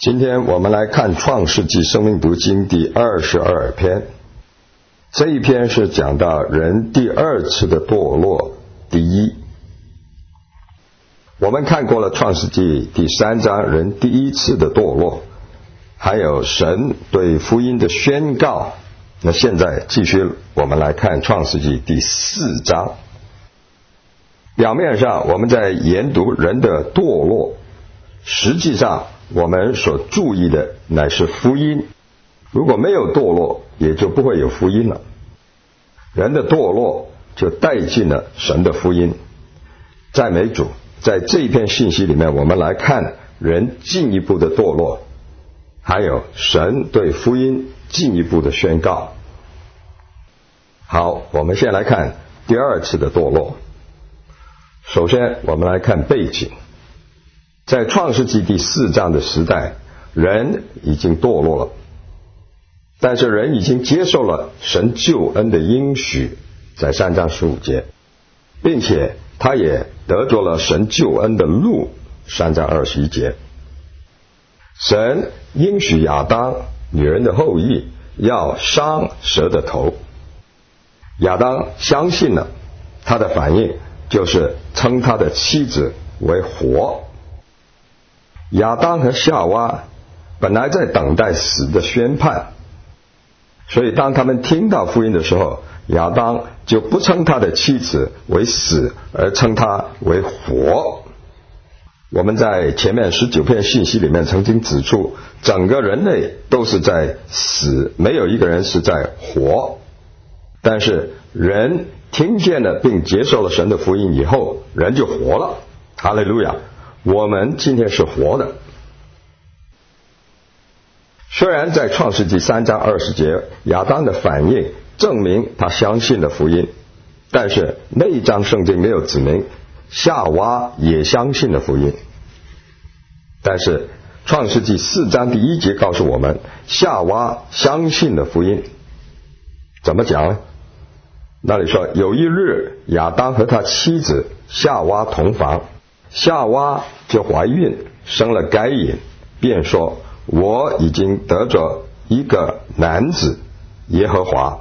今天我们来看创世纪生命读经第22篇。这一篇是讲到人第二次的堕落第一。我们看过了创世纪第3章人第一次的堕落，还有神对福音的宣告。那现在继续我们来看创世纪第4章。表面上我们在研读人的堕落，实际上我们所注意的乃是福音。如果没有堕落，也就不会有福音了。人的堕落就带进了神的福音。赞美主，在这一篇信息里面，我们来看人进一步的堕落，还有神对福音进一步的宣告。好，我们先来看第二次的堕落。首先我们来看背景。在创世纪第4章的时代，人已经堕落了，但是人已经接受了神救恩的应许，在3章15节，并且他也得着了神救恩的路，3章21节。神应许亚当女人的后裔要伤蛇的头，亚当相信了，他的反应就是称他的妻子为活。亚当和夏娃本来在等待死的宣判，所以当他们听到福音的时候，亚当就不称他的妻子为死，而称他为活。我们在前面19篇信息里面曾经指出，整个人类都是在死，没有一个人是在活。但是人听见了并接受了神的福音以后，人就活了。哈利路亚！我们今天是活的。虽然在创世纪3章20节，亚当的反应证明他相信了福音，但是那一章圣经没有指明夏娃也相信了福音。但是创世纪4章第1节告诉我们，夏娃相信了福音。怎么讲呢？那里说，有一日亚当和他妻子夏娃同房，夏娃就怀孕，生了该隐，便说，我已经得着一个男子耶和华。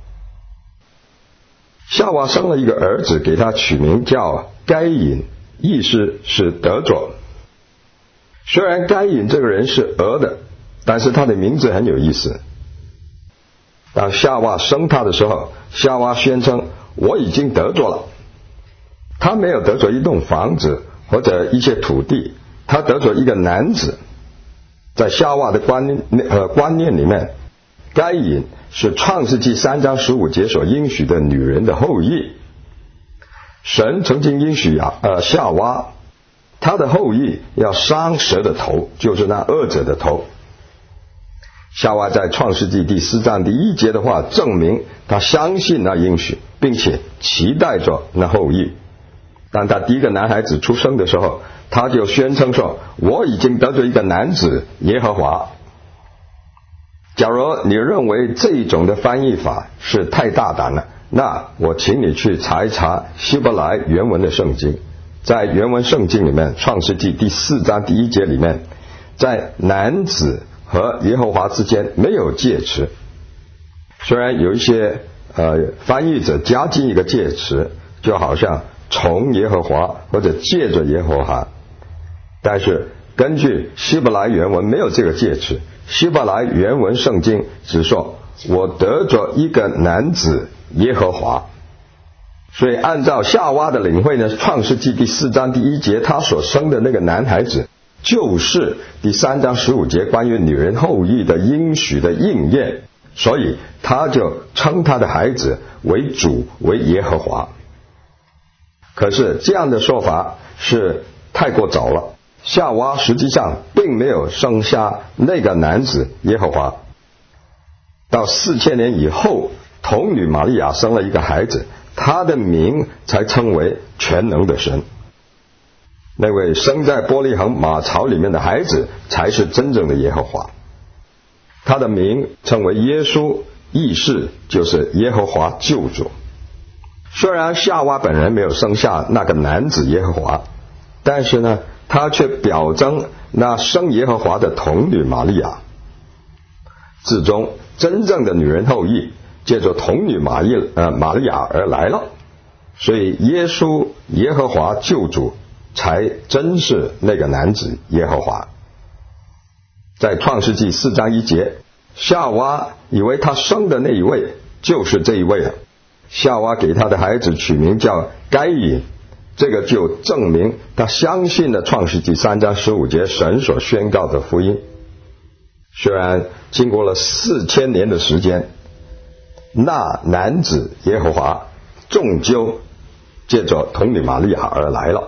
夏娃生了一个儿子，给他取名叫该隐，意思是得着。虽然该隐这个人是俄的，但是他的名字很有意思。当夏娃生他的时候，夏娃宣称，我已经得着了。他没有得着一栋房子或者一些土地，他得着一个男子。在夏娃的观念里面，该隐是创世纪3章15节所应许的女人的后裔。神曾经应许夏娃，他的后裔要伤蛇的头，就是那恶者的头。夏娃在创世纪第4章第1节的话，证明他相信那应许，并且期待着那后裔。当他第一个男孩子出生的时候，他就宣称说，我已经得着一个男子耶和华。假如你认为这种的翻译法是太大胆了，那我请你去查一查希伯来原文的圣经。在原文圣经里面，创世纪第4章第1节里面，在男子和耶和华之间没有介词。虽然有一些翻译者加进一个介词，就好像从耶和华或者借着耶和华，但是根据希伯来原文没有这个介词。希伯来原文圣经只说，我得着一个男子耶和华。所以按照夏娃的领会呢，创世纪第4章第1节他所生的那个男孩子，就是第3章15节关于女人后裔的应许的应验，所以他就称他的孩子为主，为耶和华。可是这样的说法是太过早了，夏娃实际上并没有生下那个男子耶和华。到4000年以后，童女玛利亚生了一个孩子，他的名才称为全能的神。那位生在伯利恒马槽里面的孩子才是真正的耶和华，他的名称为耶稣，意思就是耶和华救主。虽然夏娃本人没有生下那个男子耶和华，但是呢，他却表征那生耶和华的童女玛利亚。至终真正的女人后裔借着童女玛利亚而来了，所以耶稣耶和华救主才真是那个男子耶和华。在创世纪4章1节，夏娃以为她生的那一位就是这一位了，夏娃给她的孩子取名叫该隐，这个就证明她相信了创世纪3章15节神所宣告的福音。虽然经过了4000年的时间，那男子耶和华终究借着童女玛利亚而来了。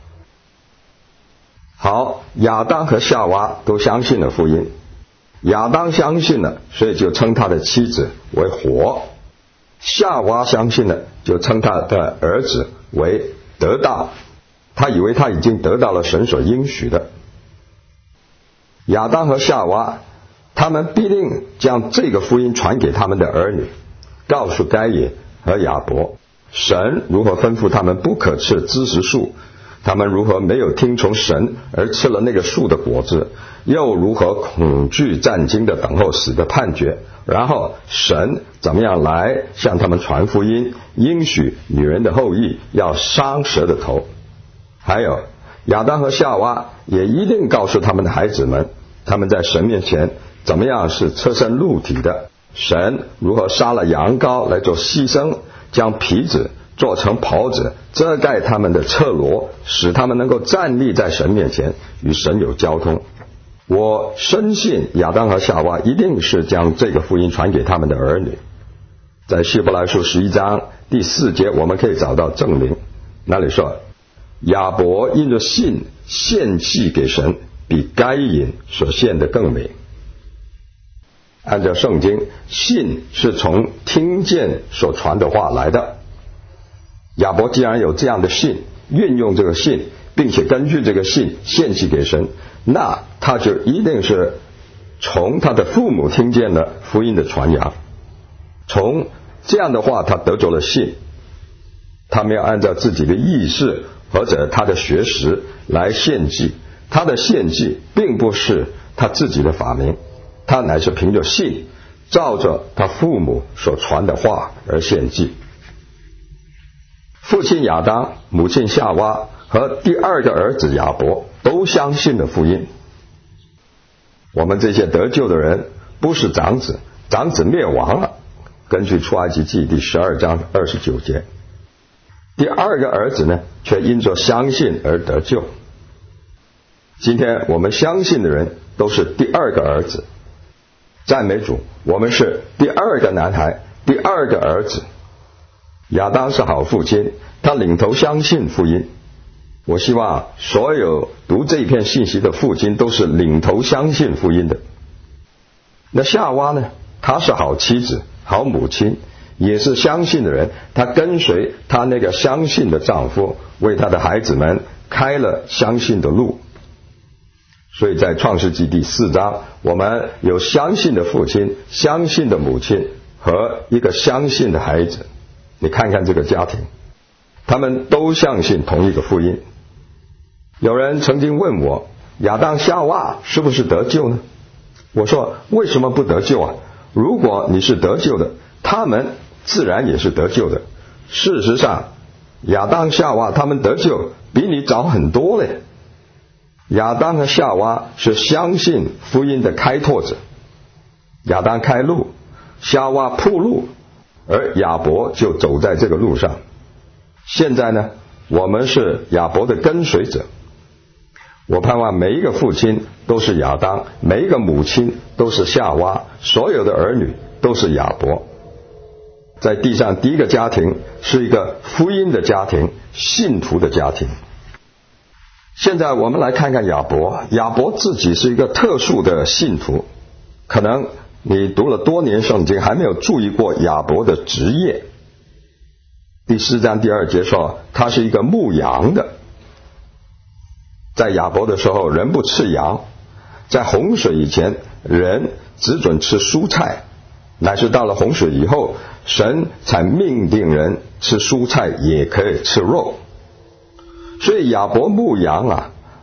好，亚当和夏娃都相信了福音，亚当相信了，所以就称他的妻子为活；夏娃相信了，就称他的儿子为得到。他以为他已经得到了神所应许的。亚当和夏娃他们必定将这个福音传给他们的儿女，告诉该隐和亚伯神如何吩咐他们不可吃知识树，他们如何没有听从神而吃了那个树的果子，又如何恐惧战惊的等候死的判决，然后神怎么样来向他们传福音，应许女人的后裔要伤蛇的头。还有亚当和夏娃也一定告诉他们的孩子们，他们在神面前怎么样是赤身露体的，神如何杀了羊羔来做牺牲，将皮子做成袍子遮盖他们的侧裸，使他们能够站立在神面前与神有交通。我深信亚当和夏娃一定是将这个福音传给他们的儿女。在希伯来书11章第4节我们可以找到证明，那里说亚伯因着信献祭给神，比该隐所献的更美。按照圣经，信是从听见所传的话来的。亚伯既然有这样的信，运用这个信，并且根据这个信献祭给神，那他就一定是从他的父母听见了福音的传扬。从这样的话他得着了信，他没有按照自己的意识或者他的学识来献祭，他的献祭并不是他自己的发明，他乃是凭着信，照着他父母所传的话而献祭。父亲亚当、母亲夏娃和第二个儿子亚伯都相信了福音。我们这些得救的人不是长子，长子灭亡了，根据出埃及记第12章29节。第二个儿子呢，却因着相信而得救。今天我们相信的人都是第二个儿子，赞美主，我们是第二个男孩，第二个儿子。亚当是好父亲，他领头相信福音。我希望所有读这篇信息的父亲都是领头相信福音的。那夏娃呢，她是好妻子、好母亲，也是相信的人，她跟随她那个相信的丈夫，为她的孩子们开了相信的路。所以在创世纪第4章，我们有相信的父亲、相信的母亲和一个相信的孩子。你看看这个家庭，他们都相信同一个福音。有人曾经问我，亚当夏娃是不是得救呢？我说为什么不得救啊？如果你是得救的，他们自然也是得救的。事实上亚当夏娃他们得救比你早很多嘞。亚当和夏娃是相信福音的开拓者，亚当开路，夏娃铺路，而亚伯就走在这个路上。现在呢，我们是亚伯的跟随者。我盼望每一个父亲都是亚当，每一个母亲都是夏娃，所有的儿女都是亚伯。在地上第一个家庭是一个福音的家庭，信徒的家庭。现在我们来看看亚伯。亚伯自己是一个特殊的信徒，可能你读了多年圣经还没有注意过亚伯的职业。第4章第2节说他是一个牧羊的。在亚伯的时候人不吃羊，在洪水以前人只准吃蔬菜，乃是到了洪水以后，神才命定人吃蔬菜也可以吃肉。所以亚伯牧羊啊，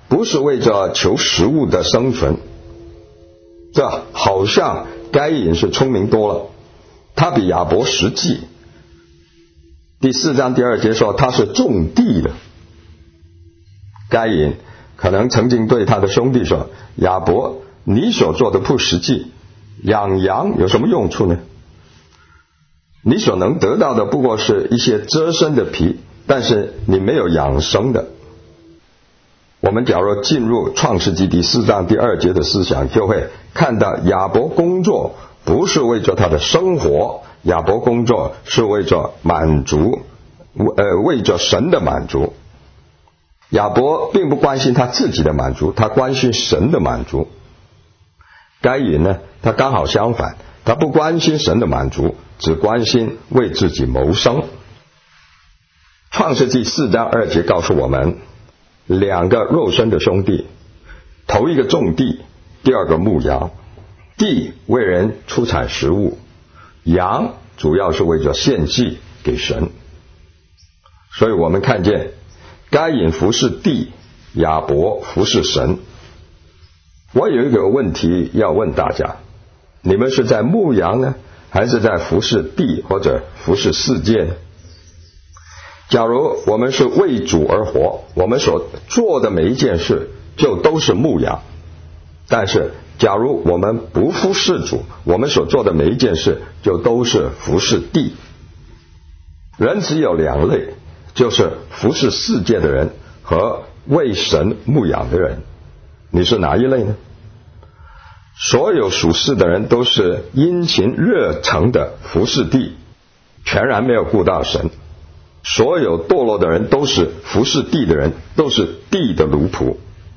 不是为着求食物的生存。这好像该隐是聪明多了，他比亚伯实际。第4章第2节说他是种地的。该隐可能曾经对他的兄弟说，亚伯，你所做的不实际，养羊有什么用处呢？你所能得到的不过是一些遮身的皮，但是你没有养生的。我们假如进入创世纪第4章第2节的思想，就会看到亚伯工作不是为着他的生活，亚伯工作是为着满足，为着神的满足。亚伯并不关心他自己的满足，他关心神的满足。该隐呢，他刚好相反，他不关心神的满足，只关心为自己谋生。创世纪4章2节告诉我们，2个肉身的兄弟，头一个种地，第二个牧羊。地为人出产食物，羊主要是为着献祭给神。所以我们看见该隐服侍地，亚伯服侍神。我有一个问题要问大家，你们是在牧羊呢，还是在服侍地或者服侍世界呢？假如我们是为主而活，我们所做的每一件事就都是牧羊。但是假如我们不服侍主，我们所做的每一件事就都是服侍地。人只有2类，就是服侍世界的人和为神牧养的人。你是哪一类呢？所有属世的人都是殷勤热诚的服侍地，全然没有顾到神。所有堕落的人都是服侍地的人，都是地的奴仆。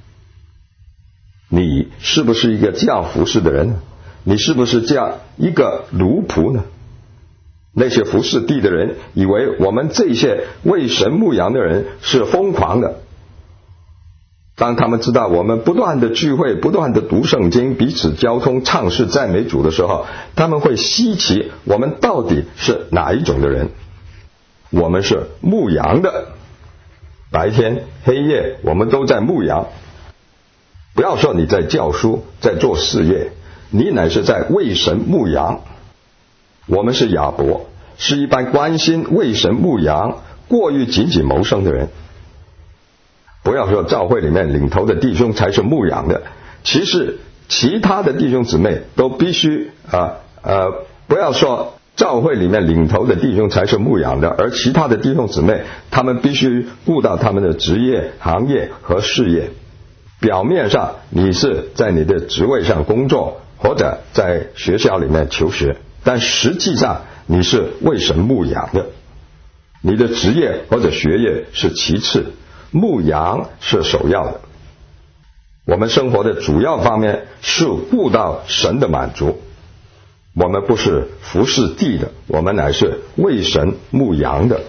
你是不是一个这样服侍的人呢？你是不是这样一个奴仆呢？那些服侍地的人以为我们这些为神牧羊的人是疯狂的。当他们知道我们不断的聚会，不断的读圣经，彼此交通，唱诗赞美主的时候，他们会稀奇我们到底是哪一种的人。我们是牧羊的，白天黑夜我们都在牧羊。不要说你在教书，在做事业，你乃是在为神牧羊。我们是亚伯，是一般关心为神牧羊，过于仅仅谋生的人。不要说教会里面领头的弟兄才是牧养的，其实其他的弟兄姊妹都必须不要说教会里面领头的弟兄才是牧养的，而其他的弟兄姊妹他们必须顾到他们的职业、行业和事业。表面上你是在你的职位上工作，或者在学校里面求学，但实际上你是为神牧养的。你的职业或者学业是其次，牧羊是首要的。我们生活的主要方面是顾到神的满足。我们不是服侍地的，我们乃是为神牧羊的。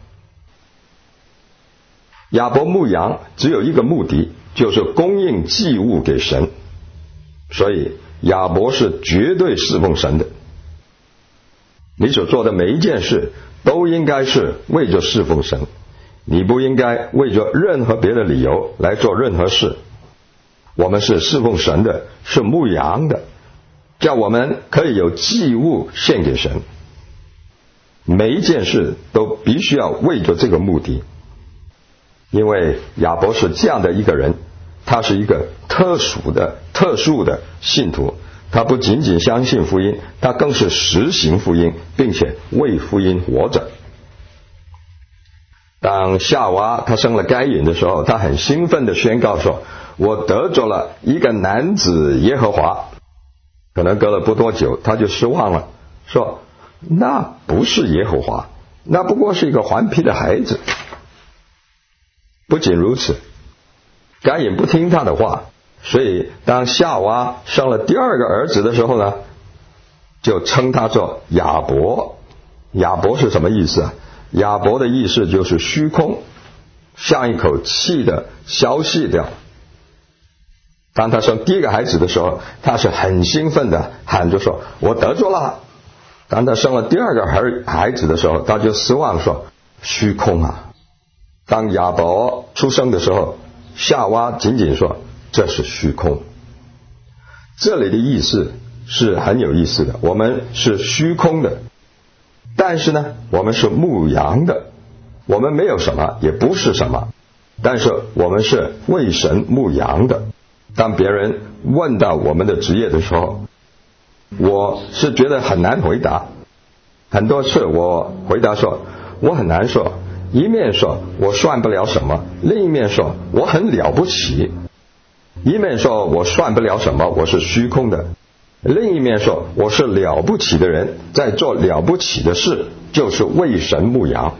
亚伯牧羊只有一个目的，就是供应祭物给神。所以亚伯是绝对侍奉神的。你所做的每一件事都应该是为着侍奉神，你不应该为着任何别的理由来做任何事。我们是侍奉神的，是牧羊的，叫我们可以有祭物献给神。每一件事都必须要为着这个目的。因为亚伯是这样的一个人，他是一个特殊的信徒，他不仅仅相信福音，他更是实行福音，并且为福音活着。当夏娃他生了该隐的时候，他很兴奋地宣告说，我得着了一个男子耶和华。可能隔了不多久他就失望了，说那不是耶和华，那不过是一个顽皮的孩子。不仅如此，该隐不听他的话，所以当夏娃生了第二个儿子的时候呢，就称他做亚伯。亚伯是什么意思啊？亚伯的意思就是虚空，像一口气的消泄掉。当他生第一个孩子的时候，他是很兴奋的喊着说，我得着了。当他生了第二个孩子的时候，他就失望说，虚空啊。当亚伯出生的时候， 夏娃仅仅说这是虚空。这里的意思是很有意思的，我们是虚空的，但是呢，我们是牧羊的，我们没有什么，也不是什么，但是我们是为神牧羊的。当别人问到我们的职业的时候，我是觉得很难回答。很多次我回答说我很难说，一面说我算不了什么，另一面说我很了不起。一面说我算不了什么，我是虚空的，另一面说我是了不起的人，在做了不起的事，就是为神牧羊。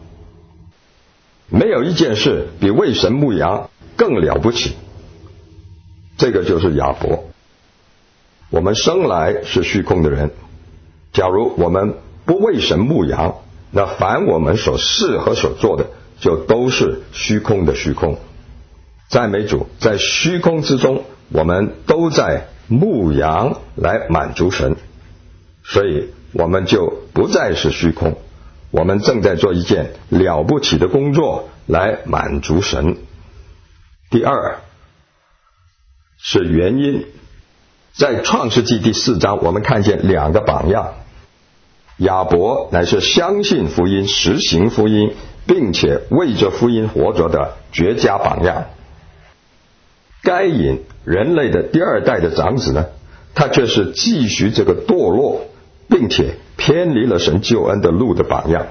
没有一件事比为神牧羊更了不起。这个就是亚伯。我们生来是虚空的人，假如我们不为神牧羊，那凡我们所事和所做的就都是虚空的虚空。赞美主，在虚空之中，我们都在牧羊来满足神，所以我们就不再是虚空，我们正在做一件了不起的工作来满足神。第二是原因，在创世纪第4章，我们看见2个榜样。亚伯乃是相信福音、实行福音，并且为着福音活着的绝佳榜样。该隐，人类的第2代的长子呢，他却是继续这个堕落，并且偏离了神救恩的路的榜样。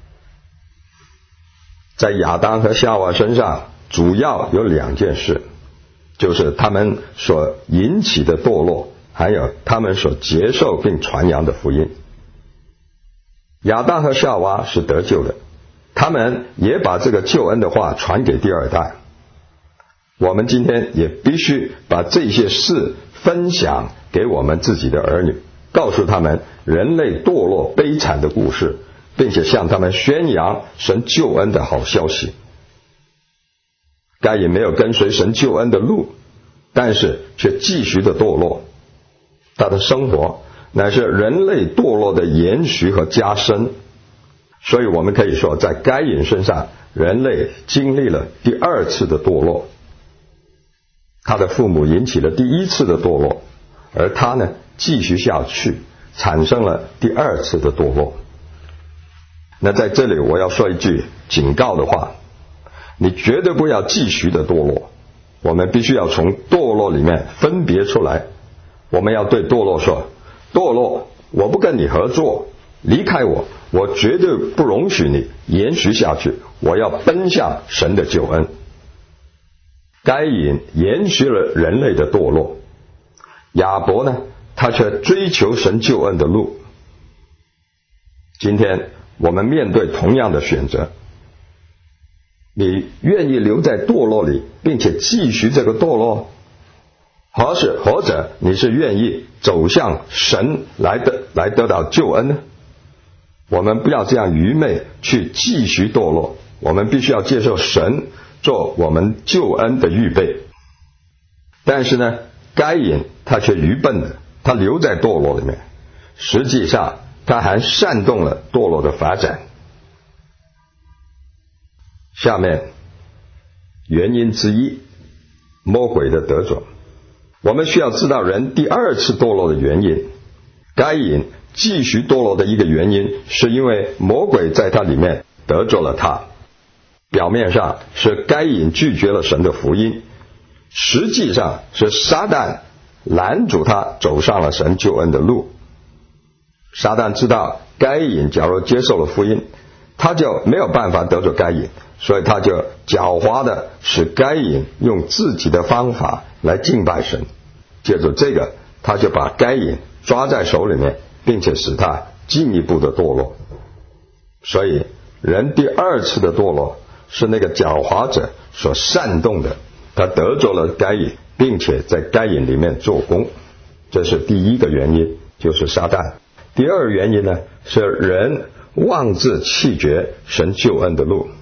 在亚当和夏娃身上，主要有2件事，就是他们所引起的堕落，还有他们所接受并传扬的福音。亚当和夏娃是得救的，他们也把这个救恩的话传给第2代。我们今天也必须把这些事分享给我们自己的儿女，告诉他们人类堕落悲惨的故事，并且向他们宣扬神救恩的好消息。该隐没有跟随神救恩的路，但是却继续的堕落，他的生活乃是人类堕落的延续和加深。所以我们可以说，在该隐身上，人类经历了第2次的堕落。他的父母引起了第1次的堕落，而他呢，继续下去，产生了第2次的堕落。那在这里我要说一句警告的话，你绝对不要继续的堕落，我们必须要从堕落里面分别出来。我们要对堕落说，堕落，我不跟你合作，离开我，我绝对不容许你延续下去，我要奔向神的救恩。该隐延续了人类的堕落，亚伯呢，他却追求神救恩的路。今天我们面对同样的选择，你愿意留在堕落里，并且继续这个堕落，或者你是愿意走向神来得到救恩呢？我们不要这样愚昧去继续堕落，我们必须要接受神做我们救恩的预备。但是呢，该隐他却愚笨的，他留在堕落里面，实际上他还煽动了堕落的发展。下面原因之一，魔鬼的得着。我们需要知道人第2次堕落的原因。该隐继续堕落的一个原因，是因为魔鬼在他里面得着了他。表面上是该隐拒绝了神的福音，实际上是撒旦拦阻他走上了神救恩的路。撒旦知道该隐假如接受了福音，他就没有办法得着该隐，所以他就狡猾的使该隐用自己的方法来敬拜神。借着这个，他就把该隐抓在手里面，并且使他进一步的堕落。所以人第2次的堕落是那个狡猾者所煽动的，他得着了该隐，并且在该隐里面做工。这是第1个原因，就是撒旦。第2原因呢，是人妄自弃绝神救恩的路。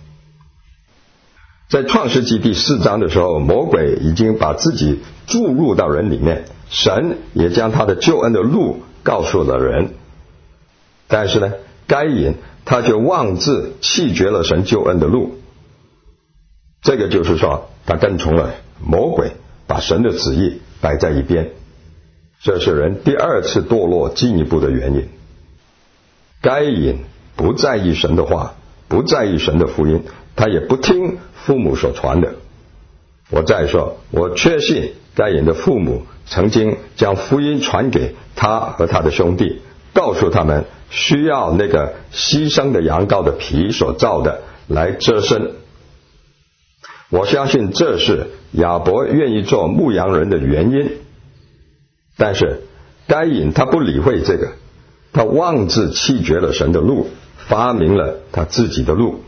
在创世纪第4章的时候，魔鬼已经把自己注入到人里面，神也将他的救恩的路告诉了人。但是呢，该隐他却妄自弃绝了神救恩的路。这个就是说， 他跟从了魔鬼，把神的旨意摆在一边。这是人第二次堕落进一步的原因。该隐不在意神的话，不在意神的福音，他也不听父母所传的。我再说，我确信该隐的父母曾经将福音传给他和他的兄弟，告诉他们需要那个牺牲的羊羔的皮所造的来遮身。我相信这是亚伯愿意做牧羊人的原因。但是该隐他不理会这个，他妄自弃绝了神的路，发明了他自己的路。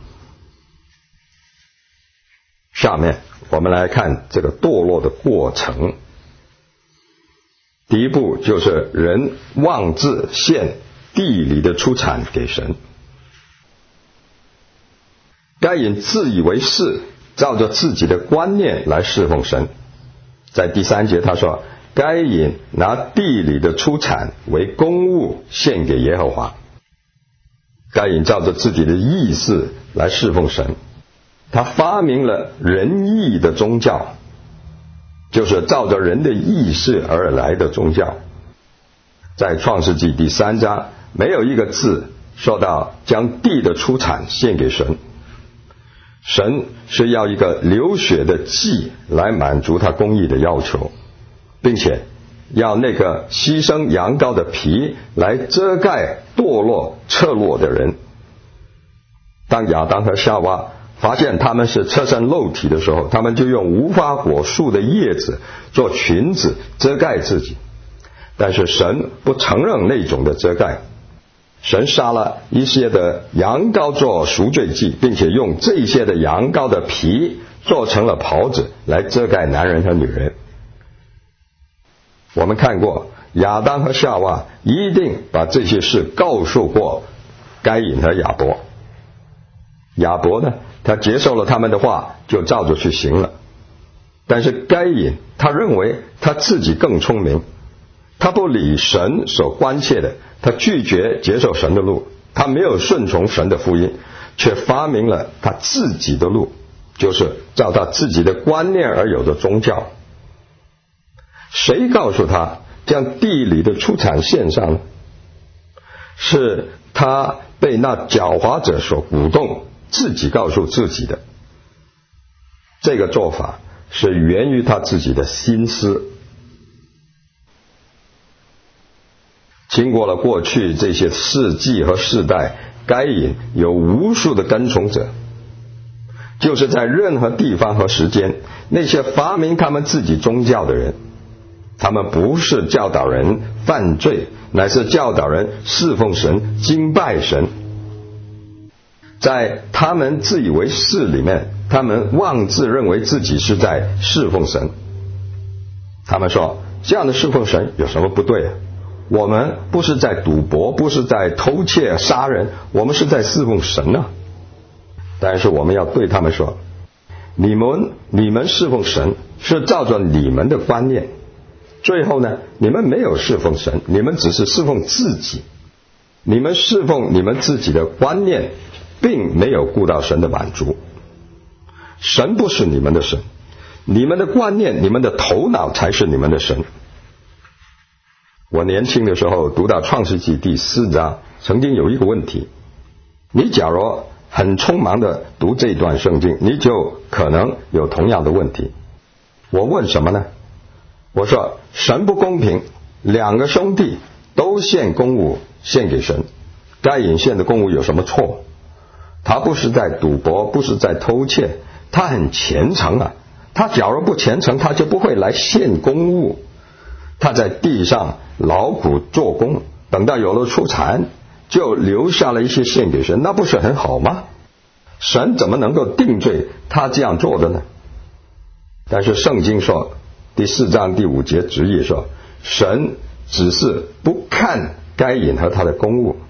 下面我们来看这个堕落的过程。第一步就是人妄自献地里的出产给神。该隐自以为是，照着自己的观念来侍奉神。在第3节他说，该隐拿地里的出产为公物献给耶和华。该隐照着自己的意思来侍奉神，他发明了仁义的宗教，就是照着人的意识而来的宗教。在创世纪第3章没有一个字说到将地的出产献给神。神是要一个流血的祭来满足他公义的要求，并且要那个牺牲羊羔的皮来遮盖堕落侧落的人。当亚当和夏娃发现他们是赤身露体的时候，他们就用无花果树的叶子做裙子遮盖自己。但是神不承认那种的遮盖，神杀了一些的羊羔做赎罪祭，并且用这些的羊羔的皮做成了袍子来遮盖男人和女人。我们看过亚当和夏娃一定把这些事告诉过该隐和亚伯。亚伯呢，他接受了他们的话，就照着去行了。但是该隐他认为他自己更聪明，他不理神所关切的，他拒绝接受神的路，他没有顺从神的福音，却发明了他自己的路，就是照他自己的观念而有的宗教。谁告诉他将地里的出产献上呢？是他被那狡猾者所鼓动，自己告诉自己的。这个做法是源于他自己的心思。经过了过去这些世纪和世代，该隐有无数的跟从者，就是在任何地方和时间，那些发明他们自己宗教的人，他们不是教导人犯罪，乃是教导人侍奉神、敬拜神。在他们自以为是里面，他们妄自认为自己是在侍奉神。他们说，这样的侍奉神有什么不对啊？我们不是在赌博，不是在偷窃杀人，我们是在侍奉神啊。但是我们要对他们说，你们侍奉神是照着你们的观念，最后呢，你们没有侍奉神，你们只是侍奉自己。你们侍奉你们自己的观念，并没有顾到神的满足。神不是你们的神，你们的观念、你们的头脑才是你们的神。我年轻的时候读到创世纪第4章，曾经有一个问题，你假如很匆忙的读这段圣经，你就可能有同样的问题。我问什么呢？我说，神不公平，2个兄弟都献公物献给神，该隐献的公物有什么错？他不是在赌博，不是在偷窃，他很虔诚啊。他假如不虔诚，他就不会来献公物。他在地上劳苦做工，等到有了出产，就留下了一些献给神，那不是很好吗？神怎么能够定罪他这样做的呢？但是圣经说，第4章第5节直译说，神只是不看该隐和他的公物。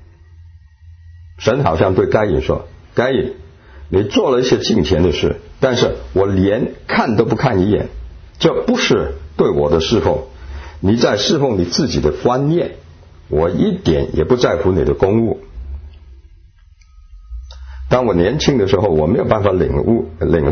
神好像对该隐说，该隐，你做了一些敬虔的事，但是我连看都不看一眼，这不是对我的侍奉。你在侍奉你自己的观念，我一点也不在乎你的公物。当我年轻的时候，我没有办法领会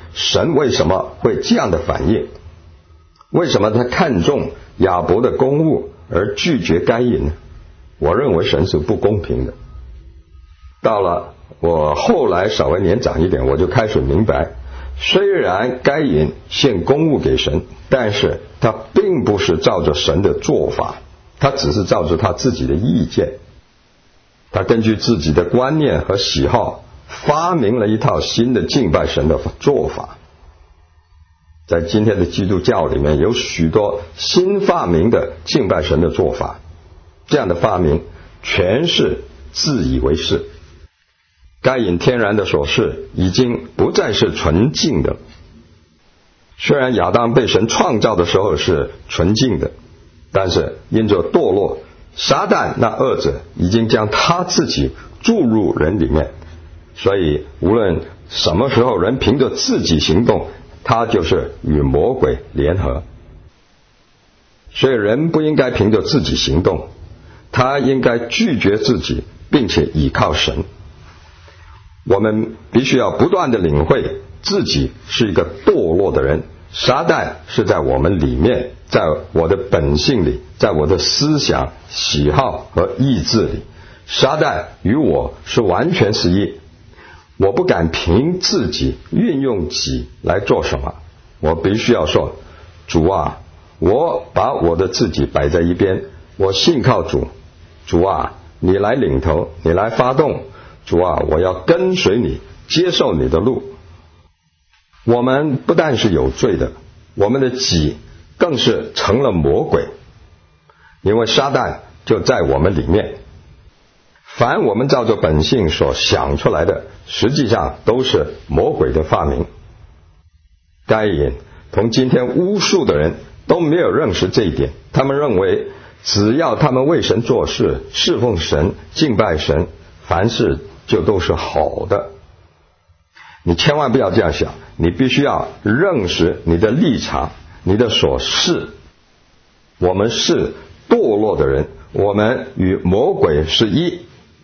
神为什么会这样的反应？为什么他看重亚伯的公物而拒绝该隐呢？我认为神是不公平的。到了我后来稍微年长一点，我就开始明白，虽然该隐献公物给神，但是他并不是照着神的做法，他只是照着他自己的意见，他根据自己的观念和喜好发明了一套新的敬拜神的做法。在今天的基督教里面有许多新发明的敬拜神的做法，这样的发明全是自以为是。该隐天然的所事已经不再是纯净的，虽然亚当被神创造的时候是纯净的，但是因着堕落，撒旦那恶者已经将他自己注入人里面，所以无论什么时候人凭着自己行动，他就是与魔鬼联合。所以人不应该凭着自己行动，他应该拒绝自己，并且倚靠神。我们必须要不断的领会自己是一个堕落的人，撒旦是在我们里面，在我的本性里，在我的思想、喜好和意志里，撒旦与我是完全是一。我不敢凭自己运用己来做什么，我必须要说，主啊，我把我的自己摆在一边，我信靠主。主啊，你来领头，你来发动。主啊，我要跟随你，接受你的路。我们不但是有罪的，我们的己更是成了魔鬼，因为撒旦就在我们里面。凡我们照着本性所想出来的，实际上都是魔鬼的发明。该隐同今天无数的人都没有认识这一点，他们认为只要他们为神做事，侍奉神，敬拜神，凡事就都是好的。你千万不要这样想，你必须要认识你的立场，你的所事。我们是堕落的人，我们与魔鬼是一。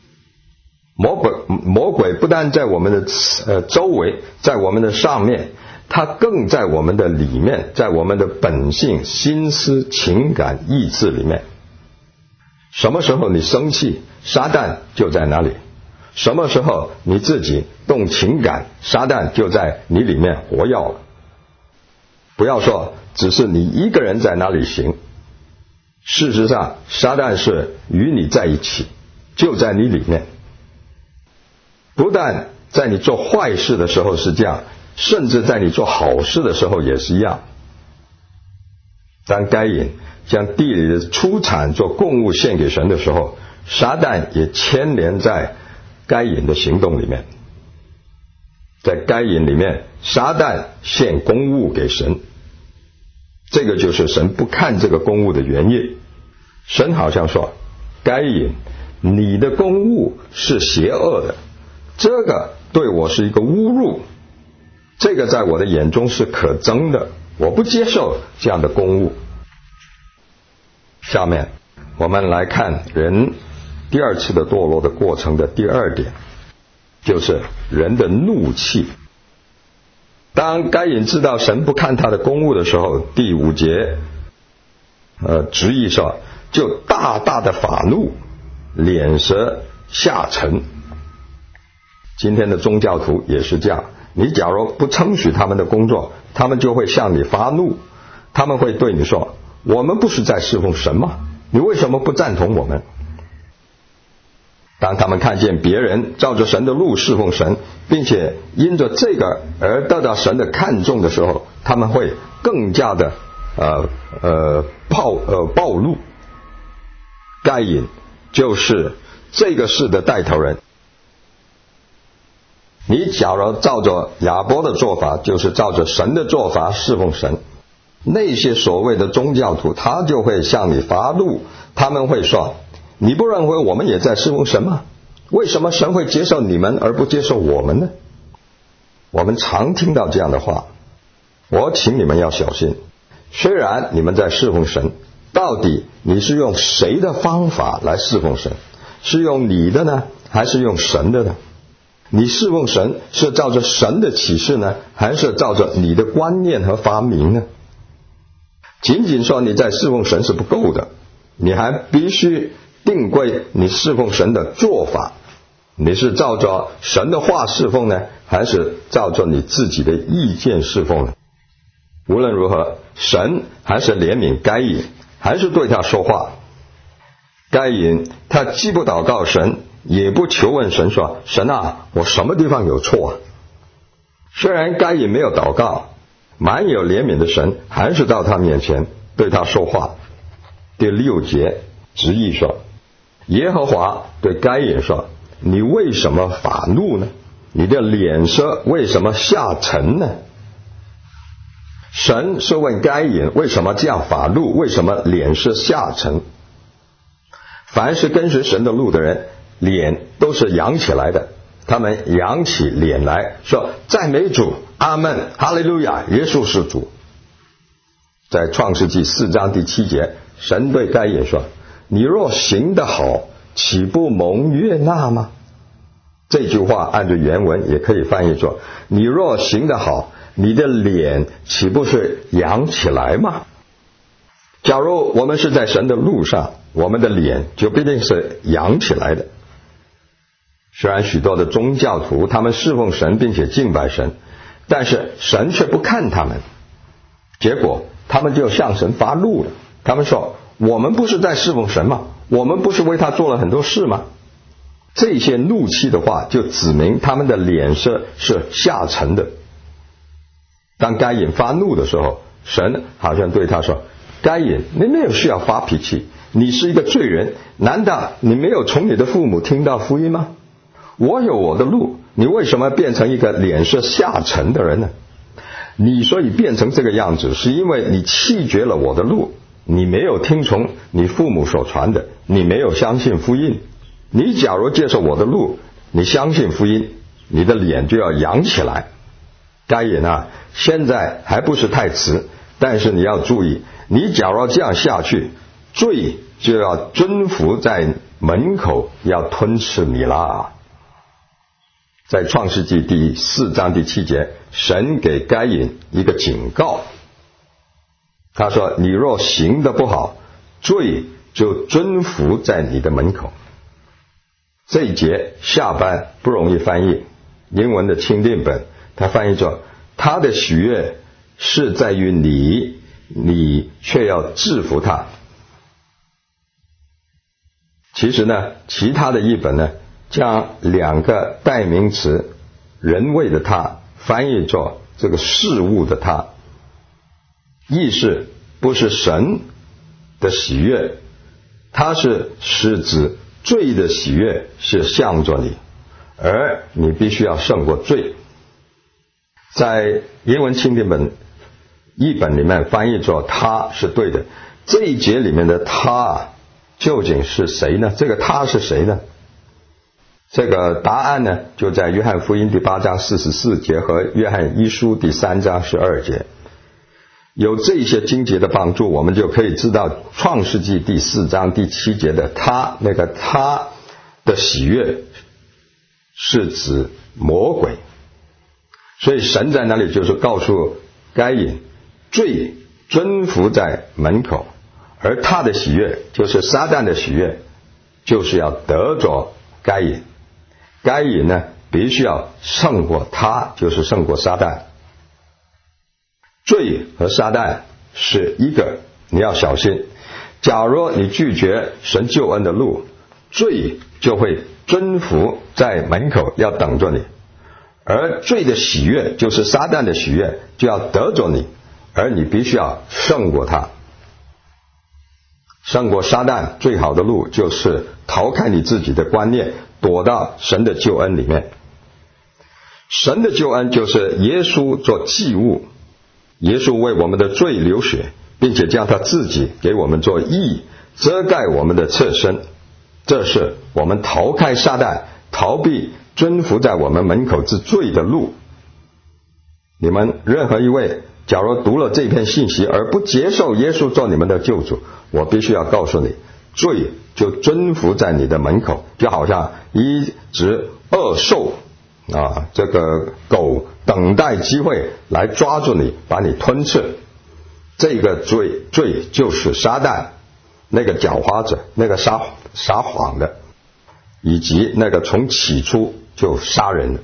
魔鬼不但在我们的周围，在我们的上面，他更在我们的里面，在我们的本性、心思、情感、意志里面。什么时候你生气，撒旦就在哪里；什么时候你自己动情感，撒旦就在你里面活跃了。不要说只是你一个人在哪里行，事实上撒旦是与你在一起，就在你里面。不但在你做坏事的时候是这样，甚至在你做好事的时候也是一样。当该隐将地里的出产做供物献给神的时候，撒旦也牵连在该隐的行动里面。在该隐里面，撒旦献供物给神，这个就是神不看这个供物的原因。神好像说，该隐，你的供物是邪恶的，这个对我是一个侮辱，这个在我的眼中是可憎的，我不接受这样的供物。下面我们来看人第二次的堕落的过程的第二点，就是人的怒气。当该隐知道神不看他的供物的时候，第5节直译说，就大大的发怒，脸舌下沉。今天的宗教徒也是这样，你假如不称许他们的工作，他们就会向你发怒，他们会对你说，我们不是在侍奉神吗？你为什么不赞同我们？当他们看见别人照着神的路侍奉神，并且因着这个而得到神的看重的时候，他们会更加的暴怒。该隐就是这个事的带头人。你假如照着亚伯的做法，就是照着神的做法侍奉神，那些所谓的宗教徒他就会向你发怒，他们会说，你不认为我们也在侍奉神吗？为什么神会接受你们而不接受我们呢？我们常听到这样的话，我请你们要小心。虽然你们在侍奉神，到底你是用谁的方法来侍奉神？是用你的呢，还是用神的呢？ 你侍奉神是照着神的启示呢，还是照着你的观念和发明呢？仅仅说你在侍奉神是不够的，你还必须定规你侍奉神的做法。你是照着神的话侍奉呢，还是照着你自己的意见侍奉呢？无论如何，神还是怜悯该隐，还是对他说话。该隐他既不祷告神，也不求问神说，神啊，我什么地方有错啊？虽然该隐没有祷告，满有怜悯的神还是到他面前对他说话。第6节直译说，耶和华对该隐说，你为什么发怒呢？你的脸色为什么下沉呢？神是问该隐为什么这样发怒，为什么脸色下沉。凡是跟随神的路的人，脸都是扬起来的，他们扬起脸来说，赞美主，阿们，哈利路亚，耶稣是主。在创世纪4章第7节，神对该隐说，你若行得好，岂不蒙悦纳吗？这句话按照原文也可以翻译作，你若行得好，你的脸岂不是扬起来吗？假如我们是在神的路上，我们的脸就必定是扬起来的。虽然许多的宗教徒他们侍奉神并且敬拜神，但是神却不看他们，结果他们就向神发怒了。他们说，我们不是在侍奉神吗？我们不是为他做了很多事吗？这些怒气的话就指明他们的脸色是下沉的。当该隐发怒的时候，神好像对他说，该隐，你没有需要发脾气，你是一个罪人，难道你没有从你的父母听到福音吗？我有我的路，你为什么变成一个脸色下沉的人呢？你所以变成这个样子，是因为你弃绝了我的路，你没有听从你父母所传的，你没有相信福音。你假如接受我的路，你相信福音，你的脸就要扬起来。该隐啊，现在还不是太迟，但是你要注意，你假如这样下去，罪就要蹲伏在门口，要吞噬你啦。在创世纪第4章第7节，神给该隐一个警告，他说，你若行得不好，罪就蹲伏在你的门口。这一节下半不容易翻译，英文的钦定本他翻译作，他的喜悦是在于你，你却要制服他。其实呢，其他的译本呢，将2个代名词人为的他翻译作这个事物的他，意思不是神的喜悦，它是指罪的喜悦是向着你，而你必须要胜过罪。在英文钦定本译本里面翻译作他是对的。这一节里面的他究竟是谁呢？这个他是谁呢？这个答案呢，就在约翰福音第8章44节和约翰一书第3章12节。有这些经节的帮助，我们就可以知道创世纪第4章第7节的他，那个他的喜悦是指魔鬼。所以神在那里就是告诉该隐，罪蹲伏在门口，而他的喜悦就是撒旦的喜悦，就是要得着该隐。该隐呢，必须要胜过他，就是胜过撒旦。罪和撒旦是一个，你要小心。假如你拒绝神救恩的路，罪就会蹲伏在门口，要等着你。而罪的喜悦就是撒旦的喜悦，就要得着你，而你必须要胜过他。胜过撒旦最好的路就是逃开你自己的观念，躲到神的救恩里面。神的救恩就是耶稣做祭物，耶稣为我们的罪流血，并且将他自己给我们做义，遮盖我们的侧身。这是我们逃开撒旦，逃避蹲伏在我们门口之罪的路。你们任何一位假如读了这篇信息而不接受耶稣做你们的救主，我必须要告诉你，罪就蹲伏在你的门口，就好像一只恶兽这个狗等待机会来抓住你，把你吞噬。这个罪就是撒旦，那个狡猾者，那个撒谎的，以及那个从起初就杀人的。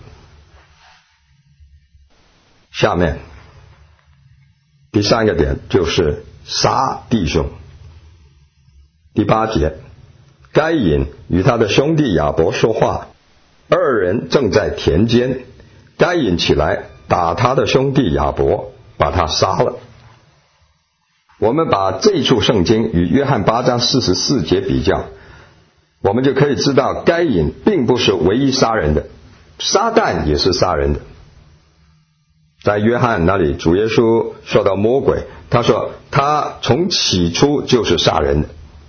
下面第三个点就是杀弟兄。第8节，该隐与他的兄弟亚伯说话，二人正在田间，该隐起来打他的兄弟亚伯，把他杀了。我们把这一处圣经与约翰8章44节比较，我们就可以知道该隐并不是唯一杀人的，撒旦也是杀人的。在约翰那里，主耶稣说到魔鬼，他说他从起初就是杀人的。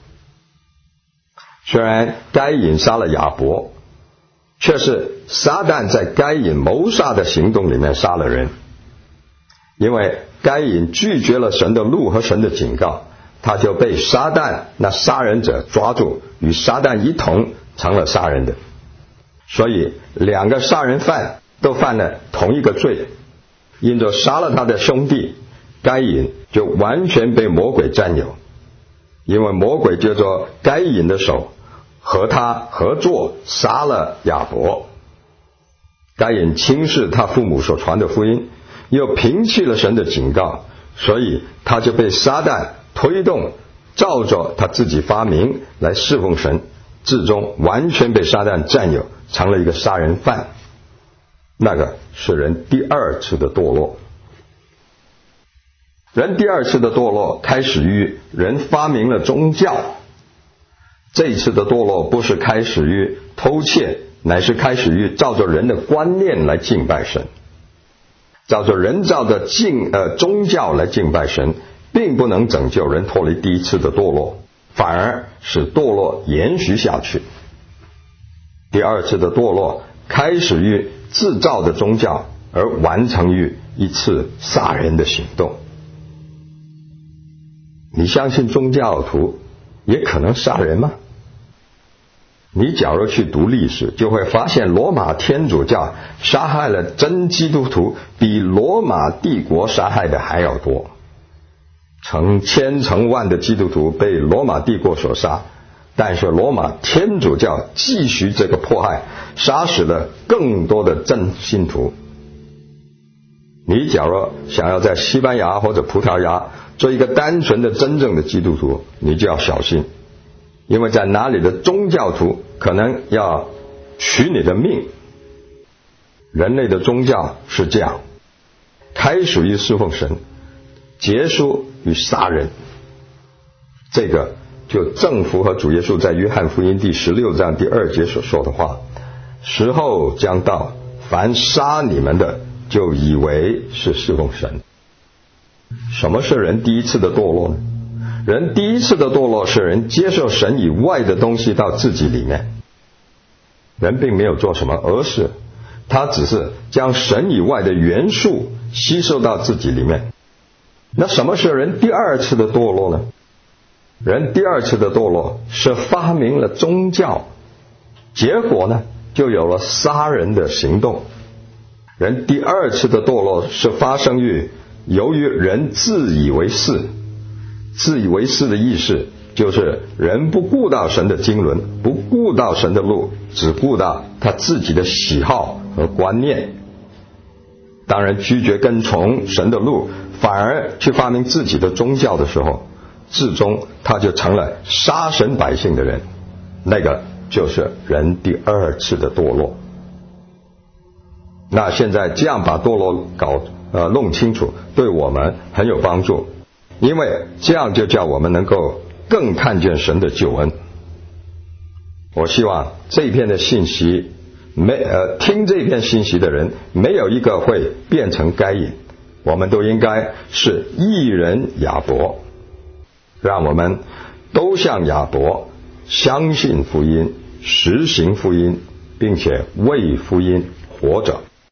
虽然该隐杀了亚伯，却是撒旦在该隐谋杀的行动里面杀了人。因为该隐拒绝了神的路和神的警告，他就被撒旦那杀人者抓住，与撒旦一同成了杀人的。所以两个杀人犯都犯了同一个罪，因着杀了他的兄弟，该隐就完全被魔鬼占有，因为魔鬼借着该隐的手和他合作杀了亚伯。该隐轻视他父母所传的福音，又摒弃了神的警告，所以他就被撒旦推动，照着他自己发明来侍奉神，最终完全被撒旦占有，成了一个杀人犯。那个是人第二次的堕落。人第二次的堕落开始于人发明了宗教。这一次的堕落不是开始于偷窃，乃是开始于照着人的观念来敬拜神，照着人造的宗教来敬拜神，并不能拯救人脱离第一次的堕落，反而使堕落延续下去。第二次的堕落开始于自造的宗教，而完成于一次杀人的行动。你相信宗教徒也可能杀人吗？你假如去读历史，就会发现罗马天主教杀害了真基督徒比罗马帝国杀害的还要多，成千成万的基督徒被罗马帝国所杀，但是罗马天主教继续这个迫害，杀死了更多的真信徒。你假如想要在西班牙或者葡萄牙做一个单纯的真正的基督徒，你就要小心，因为在哪里的宗教徒可能要取你的命。人类的宗教是这样，开始于侍奉神，结束于杀人。这个就正符合主耶稣在约翰福音第16章第2节所说的话，时候将到，凡杀你们的就以为是侍奉神。什么是人第一次的堕落呢？人第一次的堕落是人接受神以外的东西到自己里面。人并没有做什么，而是他只是将神以外的元素吸收到自己里面。那什么是人第二次的堕落呢？人第二次的堕落是发明了宗教，结果呢就有了杀人的行动。人第二次的堕落是发生于由于人自以为是。自以为是的意思就是人不顾到神的经纶，不顾到神的路，只顾到他自己的喜好和观念。当然拒绝跟从神的路，反而去发明自己的宗教的时候，最终他就成了杀神百姓的人。那个就是人第二次的堕落。那现在这样把堕落弄清楚，对我们很有帮助，因为这样就叫我们能够更看见神的救恩。我希望这篇的信息听这篇信息的人没有一个会变成该隐，我们都应该是义人亚伯。让我们都像亚伯，相信福音，实行福音，并且为福音活着。